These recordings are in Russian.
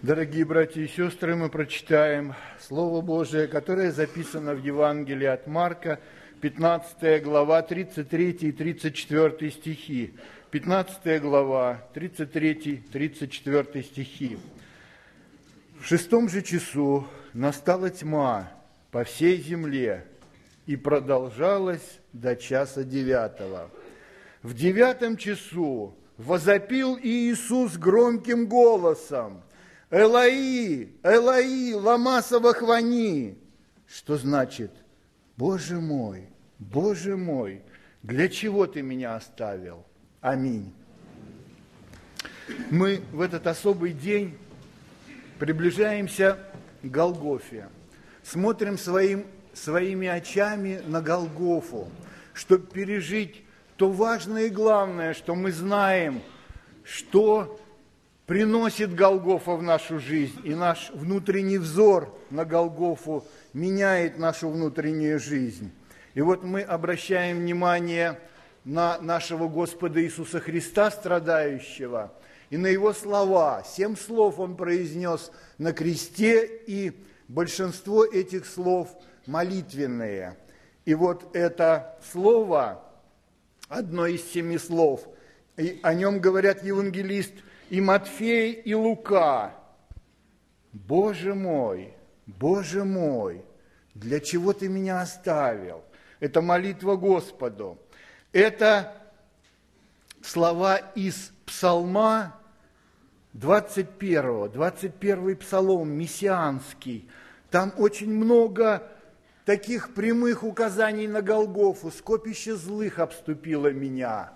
Дорогие братья и сестры, мы прочитаем Слово Божие, которое записано в Евангелии от Марка, 15 глава, 33 и 34 стихи. 15 глава, 33-34 стихи. В 6 же часу настала тьма по всей земле и продолжалась до часа 9. В 9 часу возопил Иисус громким голосом: «Элои, Элои, лама савахвани», что значит: Боже мой, для чего ты меня оставил? Аминь. Мы в этот особый день приближаемся к Голгофе, смотрим своими очами на Голгофу, чтобы пережить то важное и главное, что мы знаем, что приносит Голгофа в нашу жизнь, и наш внутренний взор на Голгофу меняет нашу внутреннюю жизнь. И вот мы обращаем внимание на нашего Господа Иисуса Христа, страдающего, и на Его слова. 7 слов Он произнес на кресте, и большинство этих слов молитвенные. И вот это слово, одно из 7 слов, и о нем говорят евангелист и Матфей, и Лука: Боже мой, для чего ты меня оставил? Это молитва Господу. Это слова из Псалма 21 Псалом, мессианский. Там очень много таких прямых указаний на Голгофу. Скопище злых обступило меня.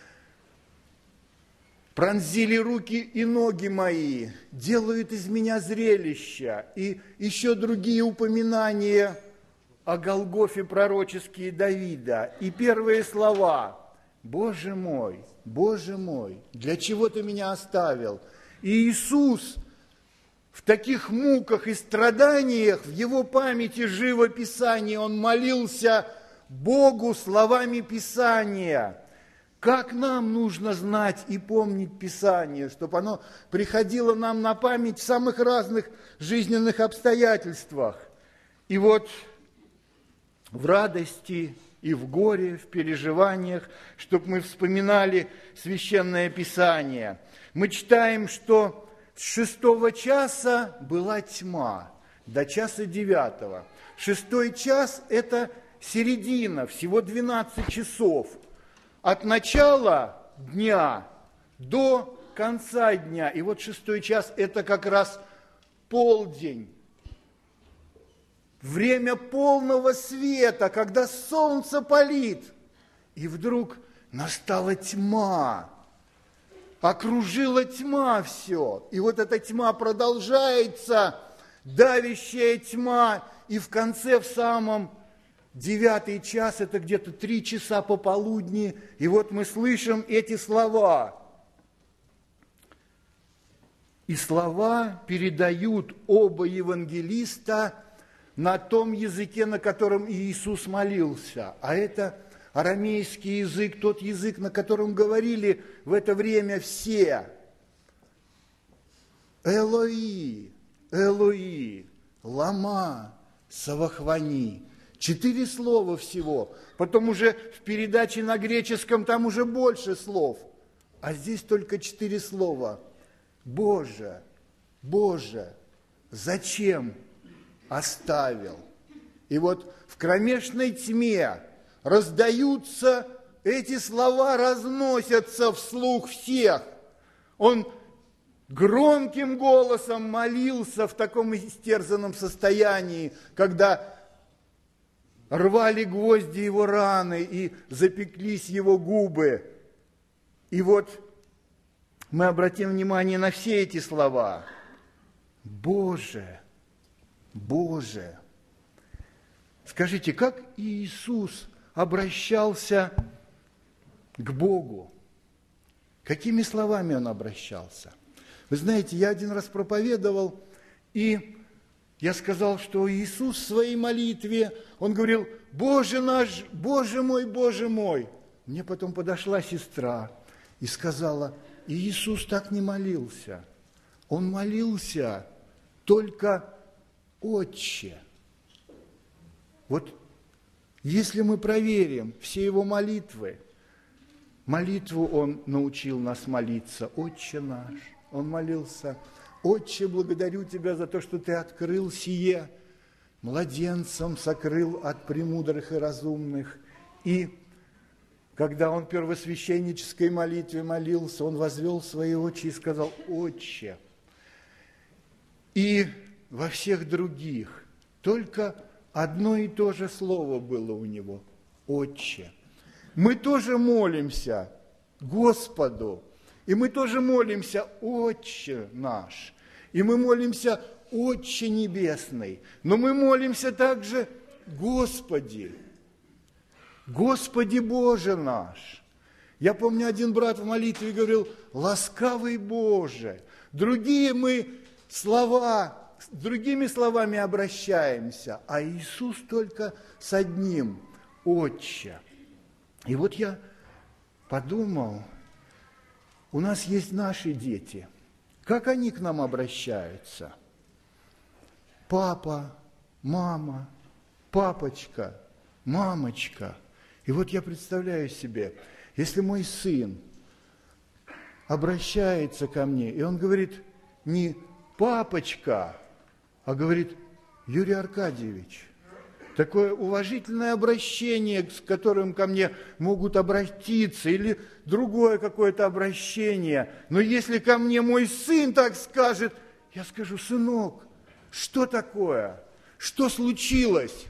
Пронзили руки и ноги мои, делают из меня зрелища. И еще другие упоминания о Голгофе пророческие Давида. И первые слова: Боже мой, для чего ты меня оставил? И Иисус в таких муках и страданиях, в Его памяти живо Писание, Он молился Богу словами Писания. Как нам нужно знать и помнить Писание, чтобы оно приходило нам на память в самых разных жизненных обстоятельствах. И вот в радости и в горе, в переживаниях, чтобы мы вспоминали Священное Писание. Мы читаем, что с 6 часа была тьма до часа 9. 6 час – это середина, всего 12 часов. От начала дня до конца дня. И вот 6 час – это как раз полдень. Время полного света, когда солнце палит. И вдруг настала тьма. Окружила тьма все. И вот эта тьма продолжается, давящая тьма. И в конце, в самом 9 час, это где-то 3 часа пополудни, и вот мы слышим эти слова. И слова передают оба евангелиста на том языке, на котором Иисус молился. А это арамейский язык, тот язык, на котором говорили в это время все. Элои, Элои, лама савахвани. 4 слова всего. Потом уже в передаче на греческом там уже больше слов. А здесь только 4 слова. Боже, зачем оставил? И вот в кромешной тьме раздаются эти слова, разносятся вслух всех. Он громким голосом молился в таком истерзанном состоянии, когда рвали гвозди его раны и запеклись его губы. И вот мы обратим внимание на все эти слова. Боже. Скажите, как Иисус обращался к Богу? Какими словами Он обращался? Вы знаете, я один раз проповедовал, и я сказал, что Иисус в своей молитве, Он говорил: Боже наш, Боже мой. Мне потом подошла сестра и сказала: Иисус так не молился. он молился только «Отче». Вот если мы проверим все его молитву он научил нас молиться «Отче наш». Он молился «Отче, благодарю Тебя за то, что Ты открыл сие, младенцам сокрыл от премудрых и разумных». И когда он в первосвященнической молитве молился, он возвел свои очи и сказал «Отче». И во всех других только одно и то же слово было у него – «Отче». Мы тоже молимся Господу, и мы тоже молимся «Отче наш», и мы молимся «Отче небесный», но мы молимся также «Господи». «Господи Боже наш». Я помню, один брат в молитве говорил «Ласкавый Боже». Другими словами обращаемся, а Иисус только с одним «Отче». И вот я подумал, у нас есть наши дети. Как они к нам обращаются? Папа, мама, папочка, мамочка. И вот я представляю себе, если мой сын обращается ко мне, и он говорит не «папочка», а говорит «Юрий Аркадьевич». Такое уважительное обращение, с которым ко мне могут обратиться, или другое какое-то обращение. Но если ко мне мой сын так скажет, я скажу: сынок, что такое? Что случилось?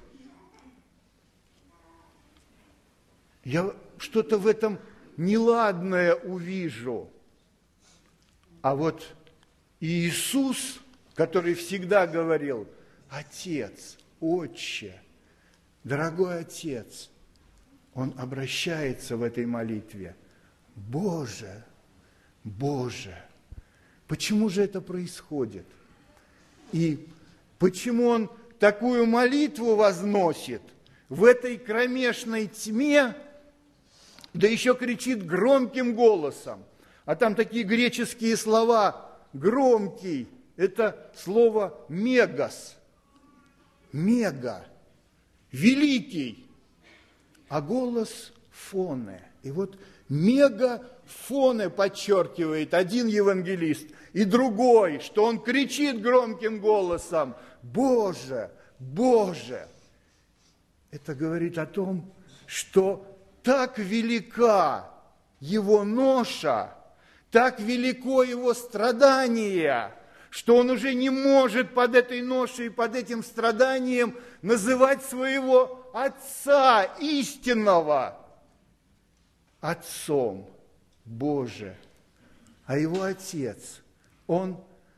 Я что-то в этом неладное увижу. А вот Иисус, который всегда говорил: Отец, Отче, дорогой Отец, Он обращается в этой молитве: Боже, Боже. Почему же это происходит? И почему Он такую молитву возносит в этой кромешной тьме, да еще кричит громким голосом? А там такие греческие слова: громкий, это слово мегас, мега, великий, а голос фоне. И вот мегафоне подчеркивает один евангелист и другой, что он кричит громким голосом: Боже, Боже. Это говорит о том, что так велика его ноша, так велико его страдание, что он уже не может под этой ношей, под этим страданием называть своего Отца истинного Отцом. Боже. А его Отец, он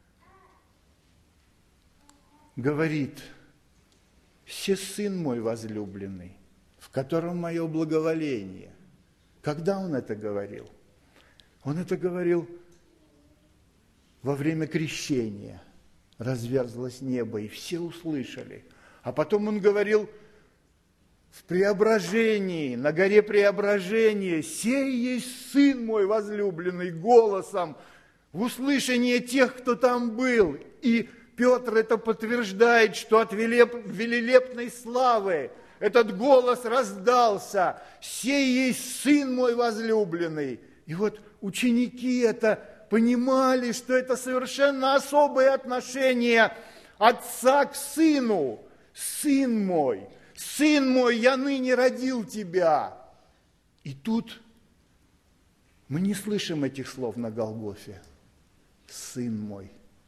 говорит: «Се Сын мой возлюбленный, в котором мое благоволение». Когда он это говорил? Он это говорил во время крещения. Разверзлось небо, и все услышали. А потом он говорил в преображении, на горе преображения: «Сей есть Сын мой возлюбленный», голосом, в услышание тех, кто там был. И Петр это подтверждает, что от великолепной славы этот голос раздался: «Сей есть Сын мой возлюбленный». И вот ученики это понимали, что это совершенно особое отношение Отца к Сыну. Сын мой, я ныне родил тебя. И тут мы не слышим этих слов на Голгофе. Сын мой.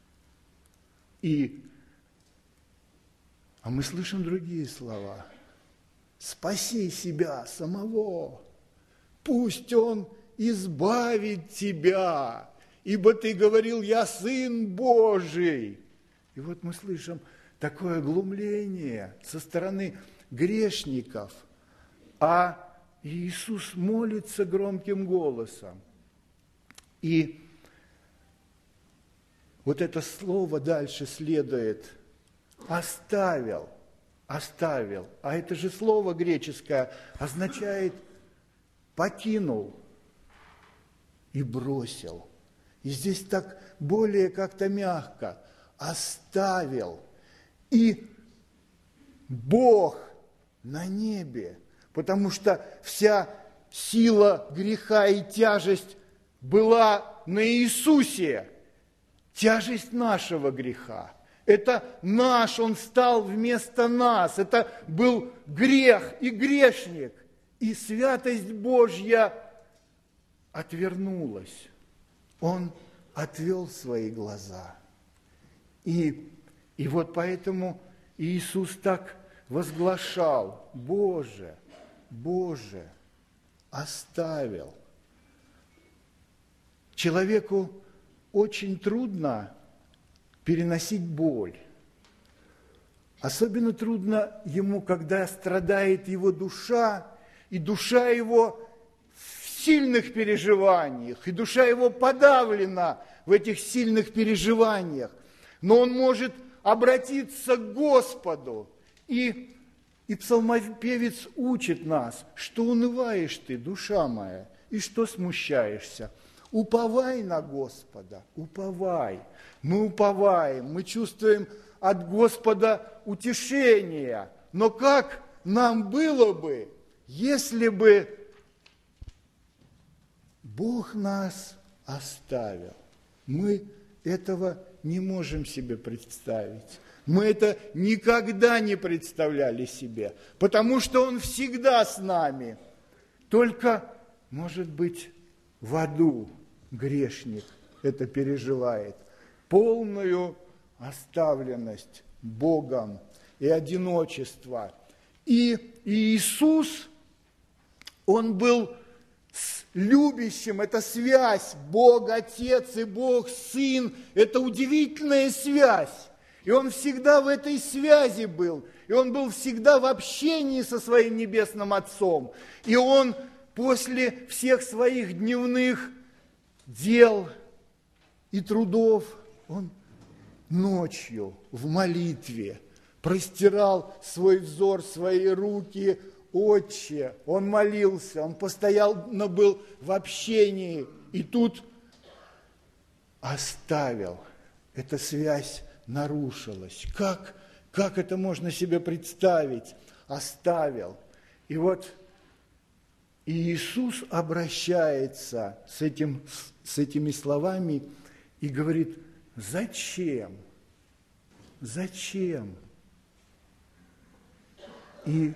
А мы слышим другие слова. Спаси себя самого. Пусть Он избавит тебя, ибо ты говорил: я Сын Божий. И вот мы слышим такое глумление со стороны грешников, а Иисус молится громким голосом. И вот это слово дальше следует: оставил. А это же слово греческое означает покинул и бросил. И здесь так более как-то мягко. Оставил. И Бог на небе. Потому что вся сила греха и тяжесть была на Иисусе. Тяжесть нашего греха. Это наш, Он стал вместо нас. Это был грех и грешник. И святость Божья отвернулась. Он отвел свои глаза. И вот поэтому Иисус так возглашал: Боже, Боже, оставил. Человеку очень трудно переносить боль. Особенно трудно ему, когда страдает его душа, и душа его в сильных переживаниях, и душа его подавлена в этих сильных переживаниях. Но он может обратиться к Господу. И псалмопевец учит нас: что унываешь ты, душа моя, и что смущаешься? Уповай на Господа, уповай. Мы уповаем, мы чувствуем от Господа утешение. Но как нам было бы, если бы Бог нас оставил? Мы этого не можем себе представить. Мы это никогда не представляли себе, потому что Он всегда с нами. Только, может быть, в аду грешник это переживает. Полную оставленность Богом и одиночество. И Иисус, Он был с любящим, это связь Бог Отец и Бог Сын, это удивительная связь. И Он всегда в этой связи был, и Он был всегда в общении со Своим Небесным Отцом. И Он после всех своих дневных дел и трудов, Он ночью в молитве простирал свой взор, свои руки: Отче. Он молился, он постоянно был в общении, и тут оставил. Эта связь нарушилась. Как это можно себе представить? Оставил. И вот Иисус обращается с этими словами и говорит: зачем? Зачем? И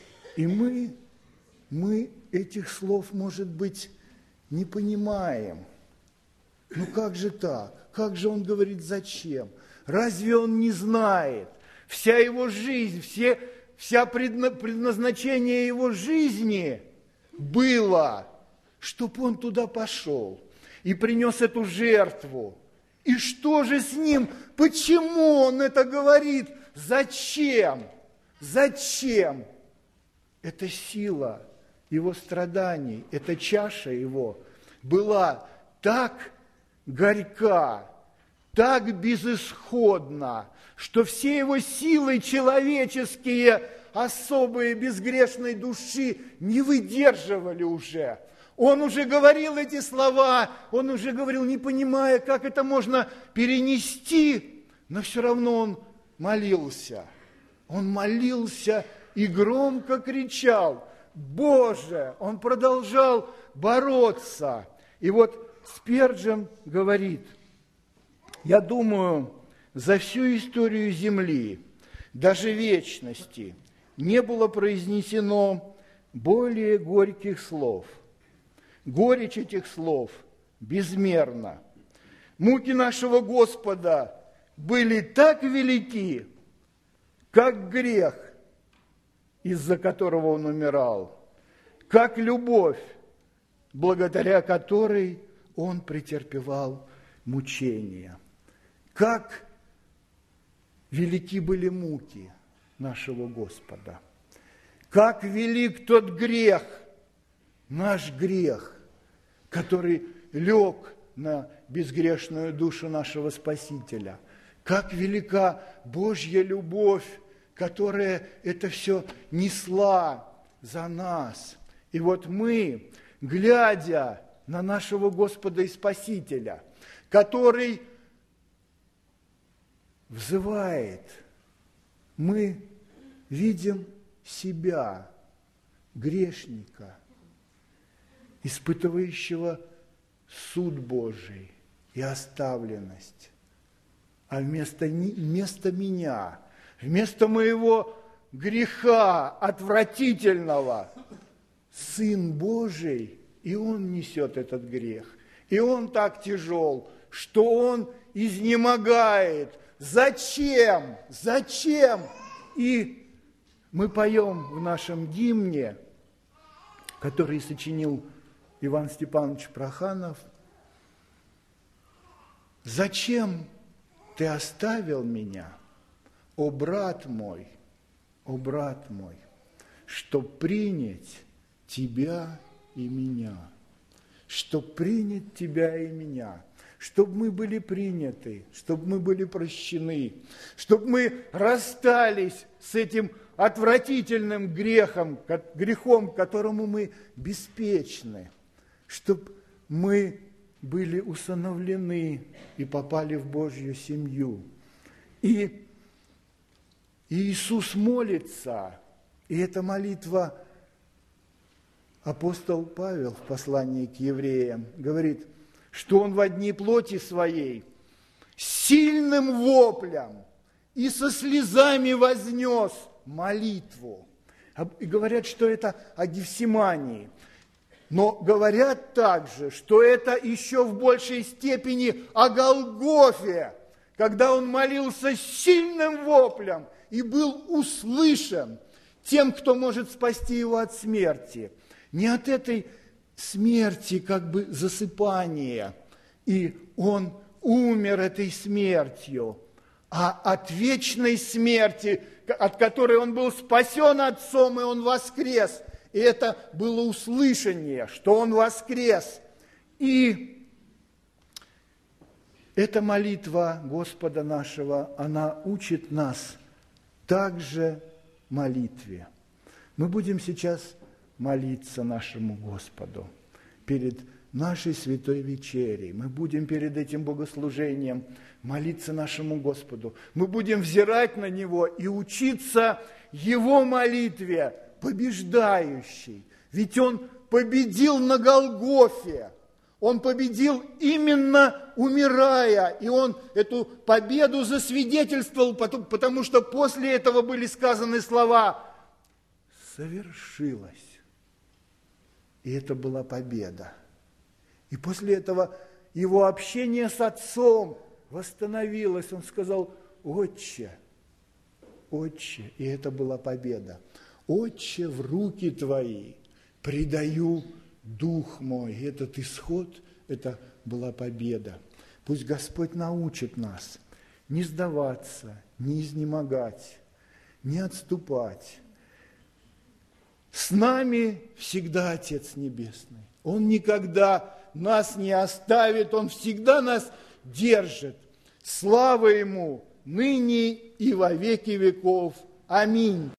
мы этих слов, может быть, не понимаем. Ну как же так? Как же Он говорит зачем? Разве Он не знает? Вся Его жизнь, вся предназначение Его жизни было, чтобы Он туда пошел и принес эту жертву. И что же с Ним? Почему Он это говорит? Зачем? Зачем? Эта сила Его страданий, эта чаша Его была так горька, так безысходна, что все Его силы человеческие, особые безгрешной души, не выдерживали уже. Он уже говорил эти слова, он уже говорил, не понимая, как это можно перенести, но все равно он молился. Он молился и громко кричал: Боже! Он продолжал бороться. И вот Спирджен говорит: я думаю, за всю историю Земли, даже вечности, не было произнесено более горьких слов. Горечь этих слов безмерна. Муки нашего Господа были так велики, как грех, из-за которого Он умирал, как любовь, благодаря которой Он претерпевал мучения. Как велики были муки нашего Господа. Как велик тот грех, наш грех, который лег на безгрешную душу нашего Спасителя. Как велика Божья любовь, которая это все несла за нас. И вот мы, глядя на нашего Господа и Спасителя, который взывает. Мы видим себя, грешника, испытывающего суд Божий и оставленность. А вместо меня, вместо моего греха отвратительного, Сын Божий, и Он несет этот грех. И Он так тяжел, что Он изнемогает. Зачем? Зачем? И мы поем в нашем гимне, который сочинил Иван Степанович Проханов: «Зачем ты оставил меня, о брат мой, чтоб принять тебя и меня, чтоб принять тебя и меня, чтобы мы были приняты, чтобы мы были прощены, чтобы мы расстались с этим отвратительным грехом, которому мы беспечны, чтобы мы были усыновлены и попали в Божью семью». И Иисус молится, и эта молитва апостол Павел в послании к евреям говорит, что он во дни плоти своей сильным воплем и со слезами вознес молитву. И говорят, что это о Гефсимании. Но говорят также, что это еще в большей степени о Голгофе, когда он молился сильным воплем и был услышан тем, кто может спасти его от смерти. Не от этой смерти, как бы засыпания, и он умер этой смертью, а от вечной смерти, от которой он был спасен Отцом, и он воскрес. И это было услышание, что он воскрес. И эта молитва Господа нашего, она учит нас также молитве. Мы будем сейчас молиться нашему Господу перед нашей святой вечерей. Мы будем перед этим богослужением молиться нашему Господу. Мы будем взирать на Него и учиться Его молитве, побеждающей. Ведь Он победил на Голгофе. Он победил именно умирая. И Он эту победу засвидетельствовал, потому что после этого были сказаны слова «совершилось». И это была победа. И после этого его общение с Отцом восстановилось. Он сказал: «Отче, Отче», и это была победа. «Отче, в руки Твои предаю дух мой». И этот исход, это была победа. Пусть Господь научит нас не сдаваться, не изнемогать, не отступать. С нами всегда Отец Небесный. Он никогда нас не оставит, Он всегда нас держит. Слава Ему ныне и во веки веков. Аминь.